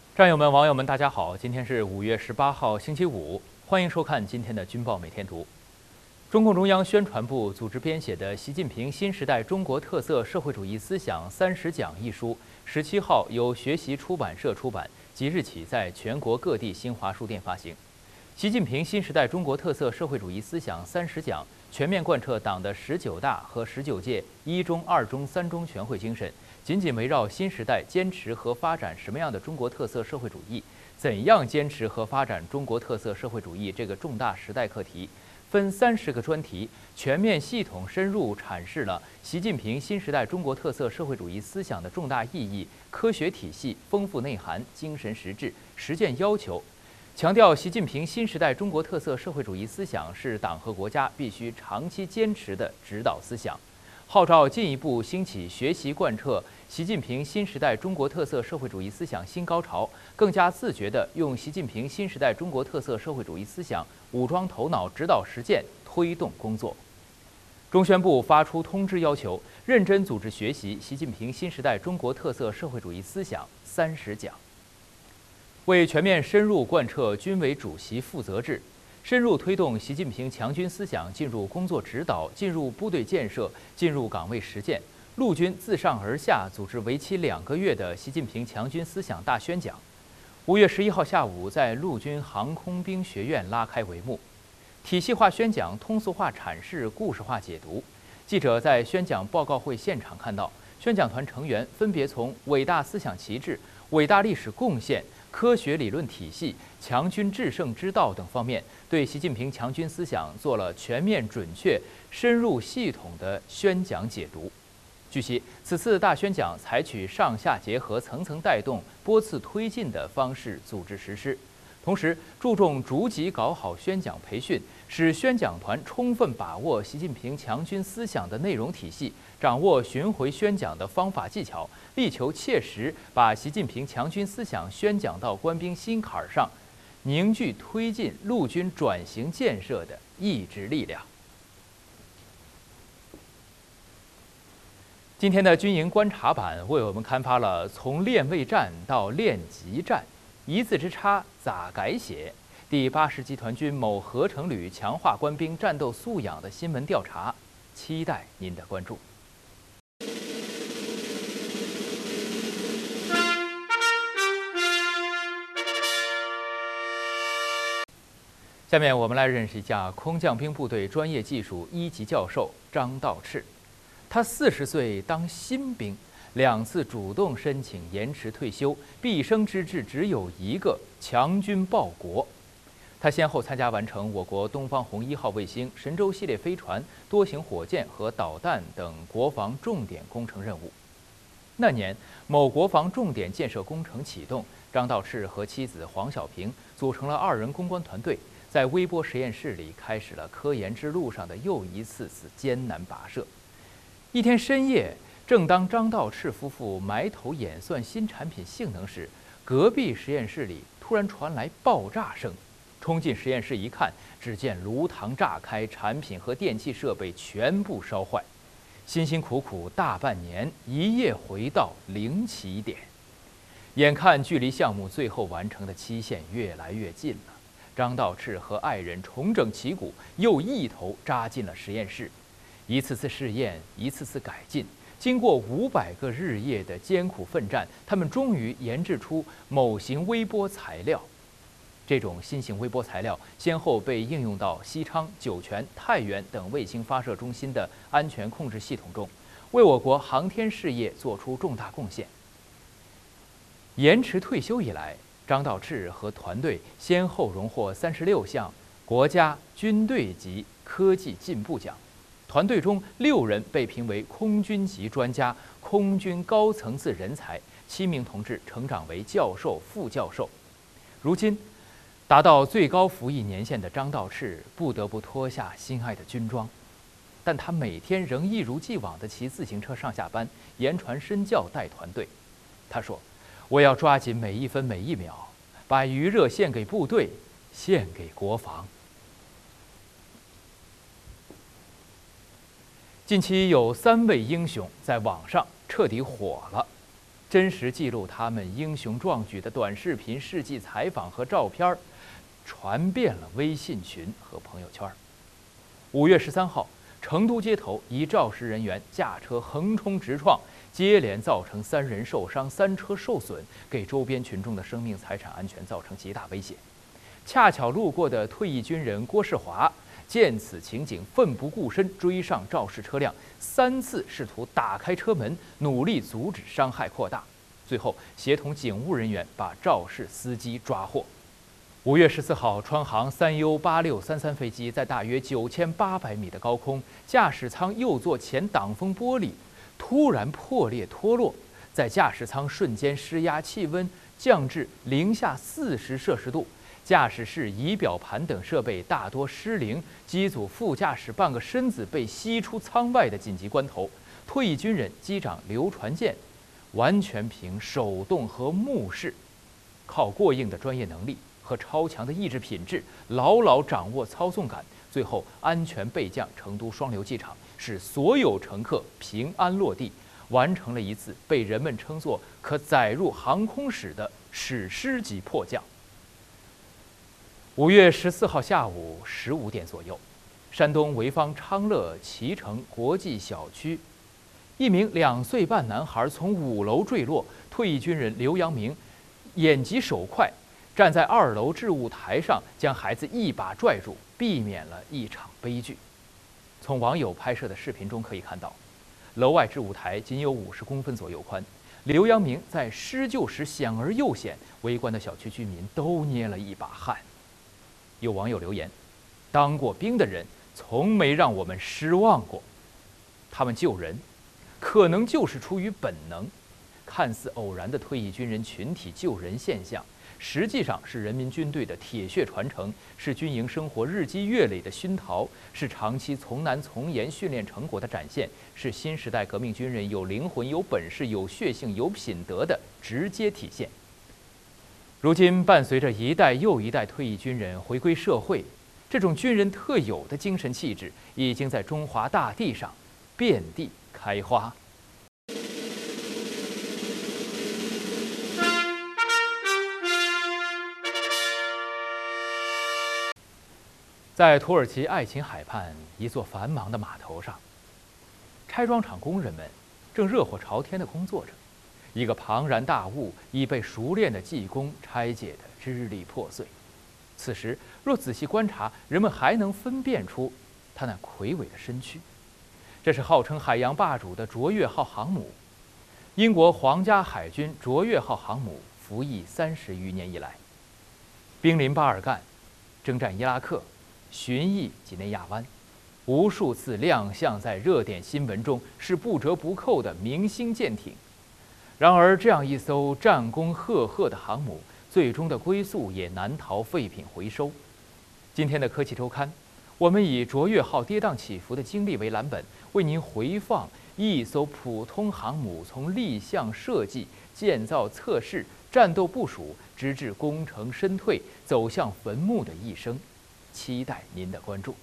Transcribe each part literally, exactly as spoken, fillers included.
战友们、网友们，大家好！今天是五月十八号，星期五，欢迎收看今天的《军报每天读》。中共中央宣传部组织编写的《习近平新时代中国特色社会主义思想三十讲》一书，十七号由学习出版社出版，即日起在全国各地新华书店发行。习近平新时代中国特色社会主义思想三十讲全面贯彻党的十九大和十九届一中、二中、三中全会精神，紧紧围绕新时代坚持和发展什么样的中国特色社会主义，怎样坚持和发展中国特色社会主义这个重大时代课题，分三十个专题，全面系统深入阐释了习近平新时代中国特色社会主义思想的重大意义、科学体系、丰富内涵、精神实质、实践要求。强调习近平新时代中国特色社会主义思想是党和国家必须长期坚持的指导思想，号召进一步兴起学习贯彻习近平新时代中国特色社会主义思想新高潮，更加自觉地用习近平新时代中国特色社会主义思想武装头脑、指导实践、推动工作。中宣部发出通知，要求认真组织学习习近平新时代中国特色社会主义思想三十讲。为全面深入贯彻军委主席负责制，深入推动习近平强军思想进入工作指导、进入部队建设、进入岗位实践，陆军自上而下组织为期两个月的习近平强军思想大宣讲，五月十一号下午在陆军航空兵学院拉开帷幕。体系化宣讲、通俗化阐释、故事化解读。记者在宣讲报告会现场看到，宣讲团成员分别从伟大思想旗帜、伟大历史贡献、科学理论体系、强军制胜之道等方面，对习近平强军思想做了全面、准确、深入、系统的宣讲解读。据悉，此次大宣讲采取上下结合、层层带动、波次推进的方式组织实施，同时注重逐级搞好宣讲培训，使宣讲团充分把握习近平强军思想的内容体系，掌握巡回宣讲的方法技巧，力求切实把习近平强军思想宣讲到官兵心坎上，凝聚推进陆军转型建设的意志力量。今天的军营观察版为我们刊发了从练卫战到练级战，一字之差咋改写？第八十集团军某合成旅强化官兵战斗素养的新闻调查，期待您的关注。下面我们来认识一下空降兵部队专业技术一级教授张道赤。他四十岁当新兵，两次主动申请延迟退休，毕生之志只有一个：强军报国。他先后参加完成我国东方红一号卫星、神舟系列飞船、多型火箭和导弹等国防重点工程任务。那年，某国防重点建设工程启动，张道赤和妻子黄小平组成了二人攻关团队，在微波实验室里开始了科研之路上的又一次次艰难跋涉。一天深夜，正当张道赤夫妇埋头演算新产品性能时，隔壁实验室里突然传来爆炸声。冲进实验室一看，只见炉膛炸开，产品和电气设备全部烧坏。辛辛苦苦大半年，一夜回到零起点。眼看距离项目最后完成的期限越来越近了，张道赤和爱人重整旗鼓，又一头扎进了实验室。一次次试验，一次次改进，经过五百个日夜的艰苦奋战，他们终于研制出某型微波材料。这种新型微波材料先后被应用到西昌、酒泉、太原等卫星发射中心的安全控制系统中，为我国航天事业做出重大贡献。延迟退休以来，张道赤和团队先后荣获三十六项国家军队级科技进步奖。团队中六人被评为空军级专家、空军高层次人才，七名同志成长为教授、副教授。如今，达到最高服役年限的张道赤不得不脱下心爱的军装，但他每天仍一如既往地骑自行车上下班，言传身教带团队。他说：“我要抓紧每一分每一秒，把余热献给部队，献给国防。”近期有三位英雄在网上彻底火了。 真实记录他们英雄壮举的短视频、事迹采访和照片，传遍了微信群和朋友圈。五月十三号，成都街头一肇事人员驾车横冲直撞，接连造成三人受伤、三车受损，给周边群众的生命财产安全造成极大威胁。恰巧路过的退役军人郭世华见此情景，奋不顾身追上肇事车辆，三次试图打开车门，努力阻止伤害扩大，最后协同警务人员把肇事司机抓获。五月十四号，川航三 U 八六三三飞机在大约九千八百米的高空，驾驶舱右座前挡风玻璃突然破裂脱落，在驾驶舱瞬间失压，气温降至零下四十摄氏度，驾驶室仪表盘等设备大多失灵，机组副驾驶半个身子被吸出舱外的紧急关头，退役军人机长刘传健完全凭手动和目视，靠过硬的专业能力和超强的意志品质，牢牢掌握操纵杆，最后安全备降成都双流机场，使所有乘客平安落地，完成了一次被人们称作可载入航空史的史诗级迫降。五月十四号下午十五点左右，山东潍坊昌乐脐城国际小区，一名两岁半男孩从五楼坠落，退役军人刘阳明眼疾手快，站在二楼置物台上，将孩子一把拽住，避免了一场悲剧。从网友拍摄的视频中可以看到，楼外置物台仅有五十公分左右宽，刘阳明在施救时险而又险，围观的小区居民都捏了一把汗。有网友留言：“当过兵的人从没让我们失望过。”他们救人，可能就是出于本能。看似偶然的退役军人群体救人现象，实际上是人民军队的铁血传承，是军营生活日积月累的熏陶，是长期从难从严训练成果的展现，是新时代革命军人有灵魂、有本事、有血性、有品德的直接体现。如今，伴随着一代又一代退役军人回归社会，这种军人特有的精神气质已经在中华大地上遍地开花。在土耳其爱琴海畔一座繁忙的码头上，拆装厂工人们正热火朝天地工作着。一个庞然大物已被熟练的技工拆解得支离破碎。此时，若仔细观察，人们还能分辨出它那魁伟的身躯。这是号称海洋霸主的卓越号航母。英国皇家海军卓越号航母服役三十余年以来，兵临巴尔干，征战伊拉克，巡弋几内亚湾，无数次亮相在热点新闻中，是不折不扣的明星舰艇。然而，这样一艘战功赫赫的航母，最终的归宿也难逃废品回收。今天的科技周刊，我们以卓越号跌宕起伏的经历为蓝本，为您回放一艘普通航母从立项设计、建造测试、战斗部署，直至功成身退、走向坟墓的一生，期待您的关注。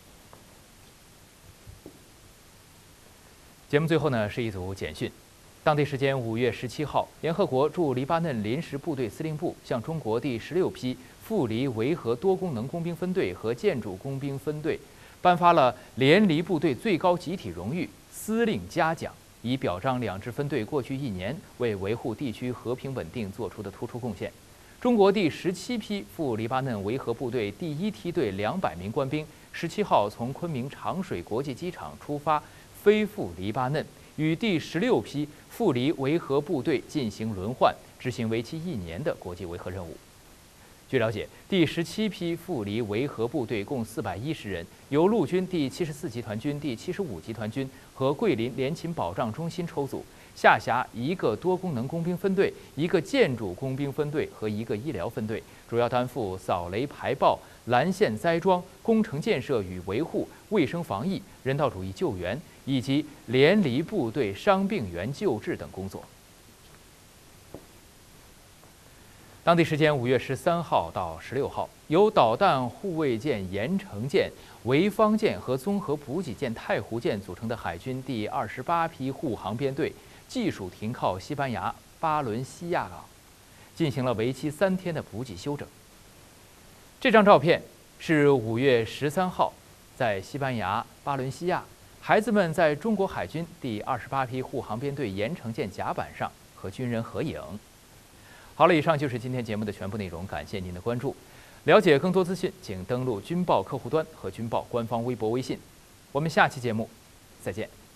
节目最后呢，是一组简讯。当地时间五月十七号，联合国驻黎巴嫩临时部队司令部向中国第十六批赴黎维和多功能工兵分队和建筑工兵分队颁发了联黎部队最高集体荣誉司令嘉奖，以表彰两支分队过去一年为维护地区和平稳定做出的突出贡献。中国第十七批赴黎巴嫩维和部队第一梯队两百名官兵，十七号从昆明长水国际机场出发，飞赴黎巴嫩，与第十六批赴黎维和部队进行轮换，执行为期一年的国际维和任务。据了解，第十七批赴黎维和部队共四百一十人，由陆军第七十四集团军、第七十五集团军和桂林联勤保障中心抽组，下辖一个多功能工兵分队、一个建筑工兵分队和一个医疗分队，主要担负扫雷排爆、拦线栽桩、工程建设与维护、卫生防疫、人道主义救援以及联黎部队伤病员救治等工作。当地时间五月十三号到十六号，由导弹护卫舰盐城舰、潍坊舰和综合补给舰太湖舰组成的海军第二十八批护航编队，技术停靠西班牙巴伦西亚港，进行了为期三天的补给休整。这张照片是五月十三号在西班牙巴伦西亚，孩子们在中国海军第二十八批护航编队盐城舰甲板上和军人合影。好了，以上就是今天节目的全部内容，感谢您的关注。了解更多资讯，请登录军报客户端和军报官方微博、微信。我们下期节目再见。